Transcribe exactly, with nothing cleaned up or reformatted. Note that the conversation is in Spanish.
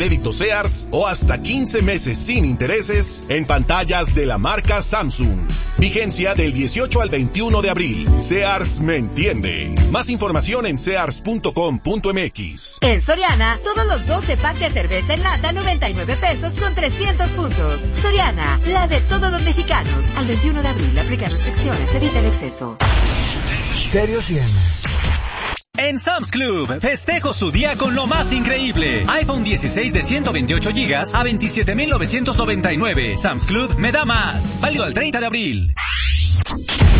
crédito Sears o hasta quince meses sin intereses en pantallas de la marca Samsung. Vigencia del dieciocho al veintiuno de abril. Sears me entiende. Más información en sears punto com punto m x. En Soriana, todos los doce packs de cerveza en lata, noventa y nueve pesos con trescientos puntos. Soriana, la de todos los mexicanos. Al veintiuno de abril, aplica restricciones, evita el exceso. Stereo cien. En Sam's Club, festejo su día con lo más increíble. iPhone dieciséis de ciento veintiocho gigas a veintisiete mil novecientos noventa y nueve. Sam's Club me da más. Válido al treinta de abril.